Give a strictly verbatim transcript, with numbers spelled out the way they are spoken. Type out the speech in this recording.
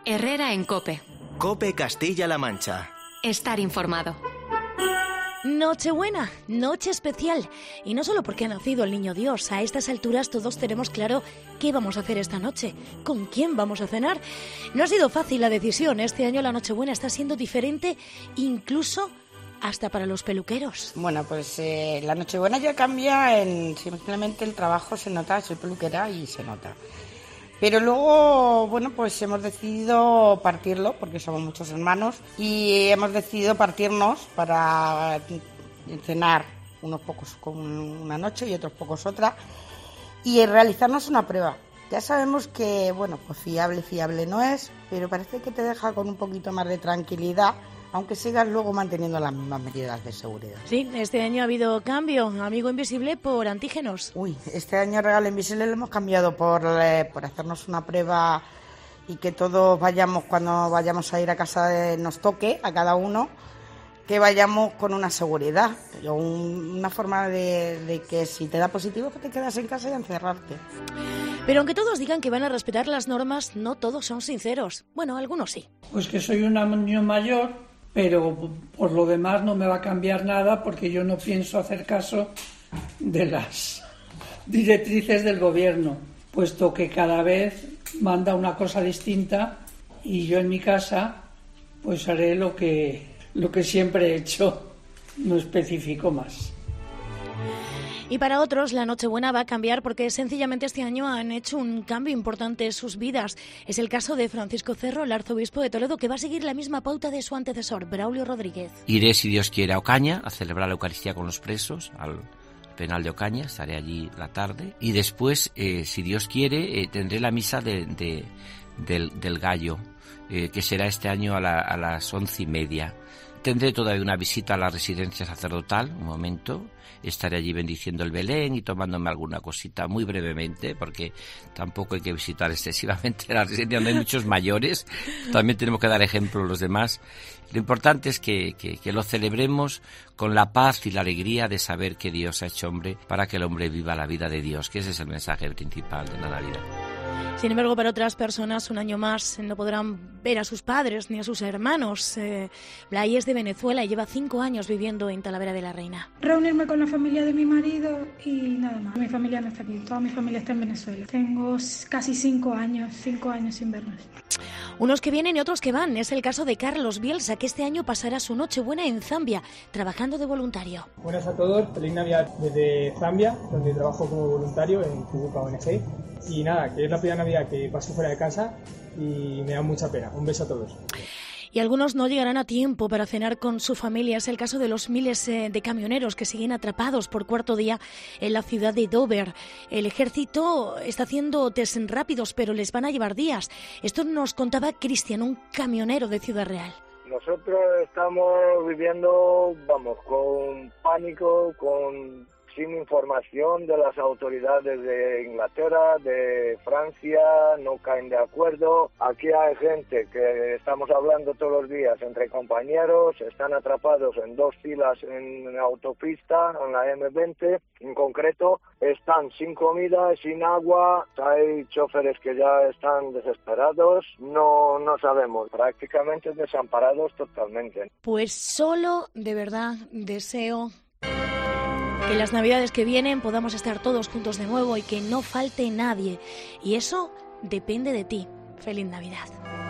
Herrera en COPE. COPE Castilla-La Mancha. Estar informado. Nochebuena, noche especial. Y no solo porque ha nacido el niño Dios. A estas alturas todos tenemos claro qué vamos a hacer esta noche, con quién vamos a cenar. No ha sido fácil la decisión. Este año la Nochebuena está siendo diferente, incluso hasta para los peluqueros. Bueno, pues eh, la Nochebuena ya cambia en simplemente el trabajo, se nota, soy peluquera y se nota. Pero luego, bueno, pues hemos decidido partirlo, porque somos muchos hermanos, y hemos decidido partirnos para cenar unos pocos con una noche y otros pocos otra, y realizarnos una prueba. Ya sabemos que, bueno, pues fiable, fiable no es, pero parece que te deja con un poquito más de tranquilidad, aunque sigas luego manteniendo las mismas medidas de seguridad. Sí, este año ha habido cambio, amigo invisible, por antígenos. Uy, este año Regalo Invisible lo hemos cambiado por, eh, por hacernos una prueba y que todos vayamos, cuando vayamos a ir a casa de, nos toque a cada uno, que vayamos con una seguridad, un, una forma de, de que si te da positivo que te quedas en casa y encerrarte. Pero aunque todos digan que van a respetar las normas, no todos son sinceros. Bueno, algunos sí. Pues que soy un año mayor, pero por lo demás no me va a cambiar nada porque yo no pienso hacer caso de las directrices del gobierno, puesto que cada vez manda una cosa distinta y yo en mi casa pues haré lo que, lo que siempre he hecho, no especifico más. Y para otros la Nochebuena va a cambiar porque sencillamente este año han hecho un cambio importante en sus vidas. Es el caso de Francisco Cerro, el arzobispo de Toledo, que va a seguir la misma pauta de su antecesor, Braulio Rodríguez. Iré, si Dios quiere, a Ocaña a celebrar la Eucaristía con los presos, al penal de Ocaña, estaré allí la tarde. Y después, eh, si Dios quiere, eh, tendré la misa de, de, del, del Gallo, eh, que será este año a, la, a las once y media. Tendré todavía una visita a la residencia sacerdotal, un momento. Estaré allí bendiciendo el Belén y tomándome alguna cosita muy brevemente, porque tampoco hay que visitar excesivamente la residencia, donde hay muchos mayores. También tenemos que dar ejemplo a los demás. Lo importante es que, que, que lo celebremos con la paz y la alegría de saber que Dios ha hecho hombre para que el hombre viva la vida de Dios, que ese es el mensaje principal de la Navidad. Sin embargo, para otras personas, un año más no podrán ver a sus padres ni a sus hermanos. Eh, Blay es de Venezuela y lleva cinco años viviendo en Talavera de la Reina. Reunirme con la familia de mi marido y nada más. Mi familia no está aquí, toda mi familia está en Venezuela. Tengo casi cinco años, cinco años sin vernos. Unos que vienen y otros que van. Es el caso de Carlos Bielsa, que este año pasará su Nochebuena en Zambia, trabajando de voluntario. Buenas a todos, feliz Navidad desde Zambia, donde trabajo como voluntario en Cubuca O N G. Y nada, que es la primera Navidad que paso fuera de casa y me da mucha pena. Un beso a todos. Y algunos no llegarán a tiempo para cenar con su familia. Es el caso de los miles de camioneros que siguen atrapados por cuarto día en la ciudad de Dover. El ejército está haciendo test rápidos, pero les van a llevar días. Esto nos contaba Cristian, un camionero de Ciudad Real. Nosotros estamos viviendo, vamos, con pánico, con sin información de las autoridades de Inglaterra, de Francia, no caen de acuerdo. Aquí hay gente que estamos hablando todos los días entre compañeros, están atrapados en dos filas en la autopista, en la eme veinte, en concreto, están sin comida, sin agua, hay choferes que ya están desesperados, no, no sabemos, prácticamente desamparados totalmente. Pues solo, de verdad, deseo que las Navidades que vienen podamos estar todos juntos de nuevo y que no falte nadie. Y eso depende de ti. ¡Feliz Navidad!